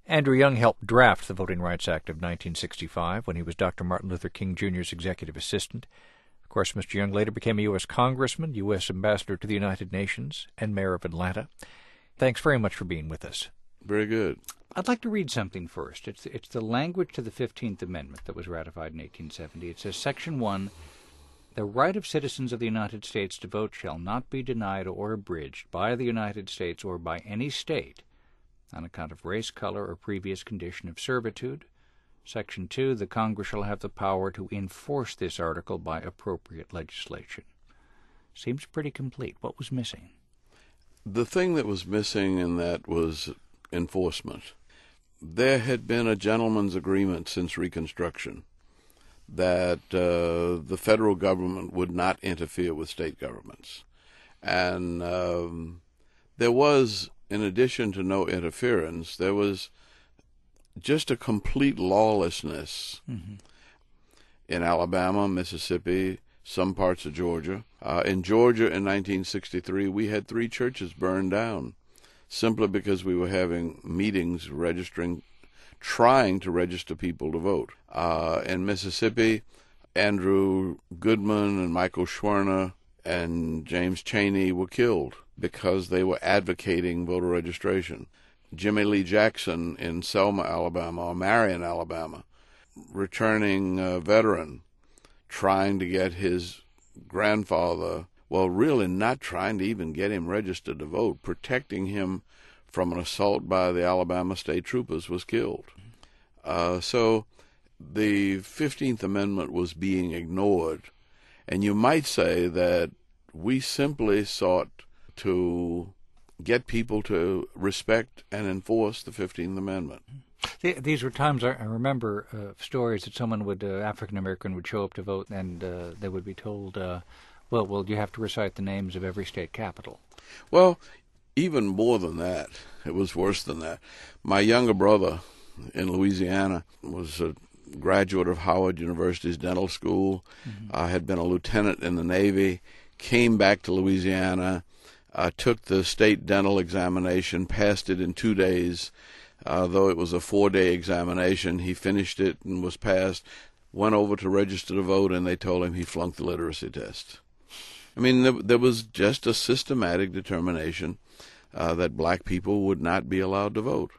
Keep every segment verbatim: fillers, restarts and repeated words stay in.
Andrew Young helped draft the Voting Rights Act of nineteen sixty-five when he was Doctor Martin Luther King Junior's executive assistant. Of course, Mister Young later became a U S congressman, U S ambassador to the United Nations, and mayor of Atlanta. Thanks very much for being with us. Very good. I'd like to read something first. It's, it's the language to the fifteenth Amendment that was ratified in eighteen seventy. It says, Section one, the right of citizens of the United States to vote shall not be denied or abridged by the United States or by any state on account of race, color, or previous condition of servitude. Section two, the Congress shall have the power to enforce this article by appropriate legislation. Seems pretty complete. What was missing? The thing that was missing in that was enforcement. There had been a gentleman's agreement since Reconstruction that uh, the federal government would not interfere with state governments. And um, there was, in addition to no interference, there was just a complete lawlessness mm-hmm. in Alabama, Mississippi, some parts of Georgia. Uh, in Georgia in nineteen sixty-three, we had three churches burned down simply because we were having meetings registering, trying to register people to vote. Uh, in Mississippi, Andrew Goodman and Michael Schwerner and James Chaney were killed because they were advocating voter registration. Jimmy Lee Jackson in Selma, Alabama, or Marion, Alabama, returning uh, veteran, trying to get his grandfather, well, really not trying to even get him registered to vote, protecting him from an assault by the Alabama state troopers, was killed. Uh, so the fifteenth Amendment was being ignored, and you might say that we simply sought to get people to respect and enforce the fifteenth Amendment. These were times, I remember uh, stories that someone would, uh, African-American would show up to vote, and uh, they would be told, uh, well, well, you have to recite the names of every state capital. Well, even more than that. It was worse than that. My younger brother in Louisiana was a graduate of Howard University's dental school, mm-hmm. uh, had been a lieutenant in the Navy, came back to Louisiana, uh, took the state dental examination, passed it in two days. Uh, though it was a four-day examination, he finished it and was passed, went over to register to vote, and they told him he flunked the literacy test. I mean, there, there was just a systematic determination uh, that black people would not be allowed to vote.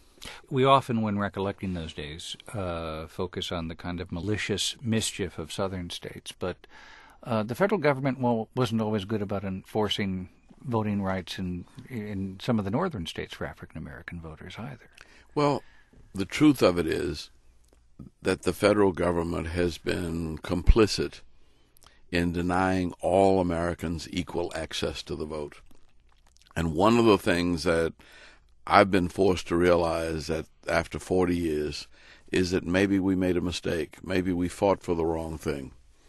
We often, when recollecting those days, uh, focus on the kind of malicious mischief of southern states, but uh, the federal government well, wasn't always good about enforcing voting rights in in some of the northern states for African-American voters either. Well, the truth of it is that the federal government has been complicit in denying all Americans equal access to the vote. And one of the things that I've been forced to realize that after forty years is that maybe we made a mistake. Maybe we fought for the wrong thing.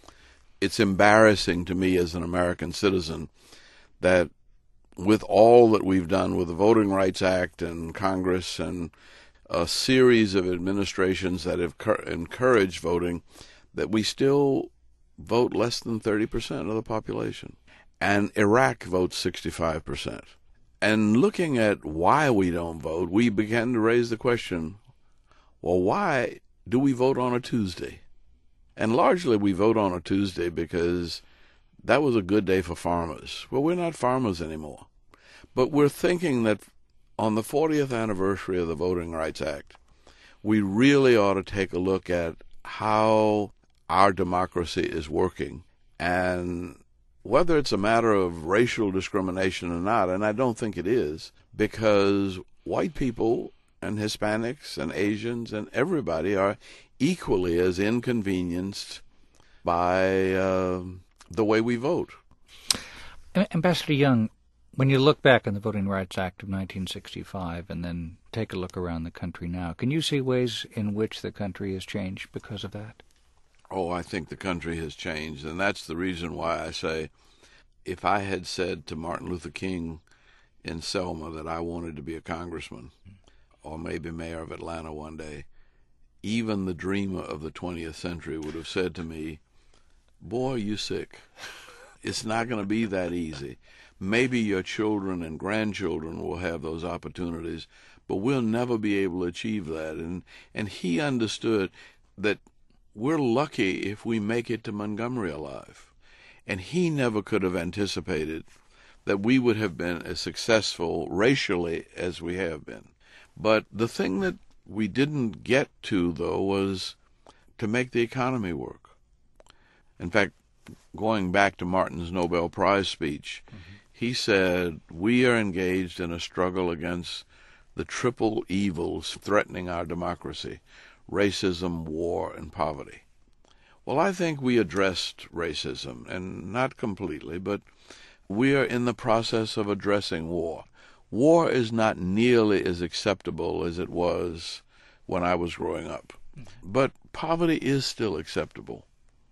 It's embarrassing to me as an American citizen that with all that we've done with the Voting Rights Act and Congress and a series of administrations that have encouraged voting, that we still vote less than thirty percent of the population. And Iraq votes sixty-five percent. And looking at why we don't vote, we began to raise the question, well, why do we vote on a Tuesday? And largely we vote on a Tuesday because that was a good day for farmers. Well, we're not farmers anymore. But we're thinking that on the fortieth anniversary of the Voting Rights Act, we really ought to take a look at how our democracy is working and whether it's a matter of racial discrimination or not, and I don't think it is, because white people and Hispanics and Asians and everybody are equally as inconvenienced by uh, the way we vote. Ambassador Young, when you look back on the Voting Rights Act of nineteen sixty-five and then take a look around the country now, can you see ways in which the country has changed because of that? Oh, I think the country has changed, and that's the reason why I say if I had said to Martin Luther King in Selma that I wanted to be a congressman or maybe mayor of Atlanta one day, even the dreamer of the twentieth century would have said to me, boy, you sick. It's not going to be that easy. Maybe your children and grandchildren will have those opportunities, but we'll never be able to achieve that. And and he understood that we're lucky if we make it to Montgomery alive. And he never could have anticipated that we would have been as successful racially as we have been. But the thing that we didn't get to, though, was to make the economy work. In fact, going back to Martin's Nobel Prize speech, mm-hmm. he said, we are engaged in a struggle against the triple evils threatening our democracy: racism, war, and poverty. Well, I think we addressed racism, and not completely, but we are in the process of addressing war. War is not nearly as acceptable as it was when I was growing up, but poverty is still acceptable.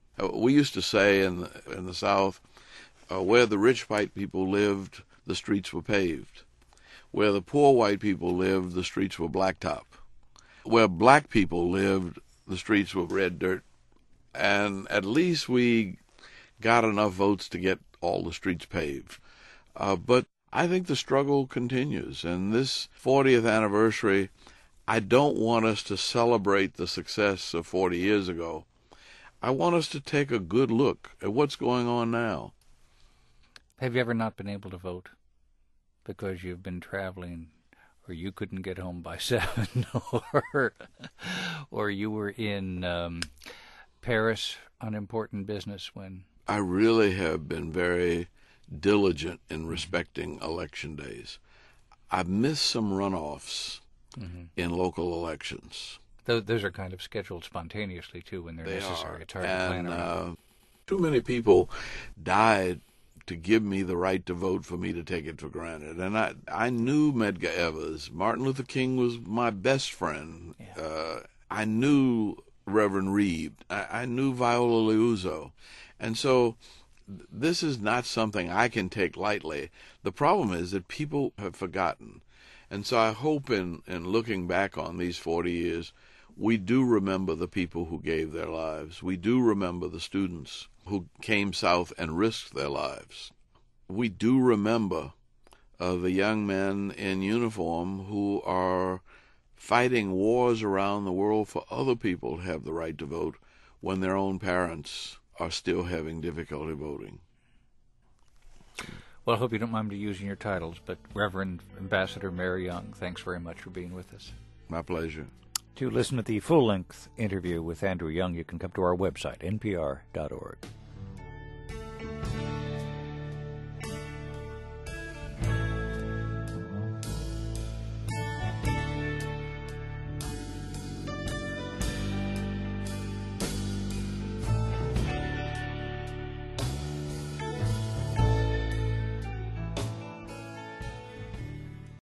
We used to say in the, in the South, uh, where the rich white people lived, the streets were paved. Where the poor white people lived, the streets were blacktop. Where black people lived, the streets were red dirt. And at least we got enough votes to get all the streets paved. Uh, but I think the struggle continues. And this fortieth anniversary, I don't want us to celebrate the success of forty years ago. I want us to take a good look at what's going on now. Have you ever not been able to vote because you've been traveling, or you couldn't get home by seven, or or you were in um, Paris on important business when... I really have been very diligent in respecting election days. I've missed some runoffs mm-hmm. in local elections. Those, those are kind of scheduled spontaneously, too, when they're they necessary. Are. It's hard and, to plan around. Uh, too many people died to give me the right to vote for me to take it for granted. And I, I knew Medgar Evers. Martin Luther King was my best friend. Yeah. Uh, I knew Reverend Reed. I, I knew Viola Liuzzo. And so th- this is not something I can take lightly. The problem is that people have forgotten. And so I hope in, in looking back on these forty years, we do remember the people who gave their lives. We do remember the students who came south and risked their lives. We do remember uh, the young men in uniform who are fighting wars around the world for other people to have the right to vote when their own parents are still having difficulty voting. Well, I hope you don't mind me using your titles, but Reverend Ambassador Mary Young, thanks very much for being with us. My pleasure. To listen to the full-length interview with Andrew Young, you can come to our website, N P R dot org.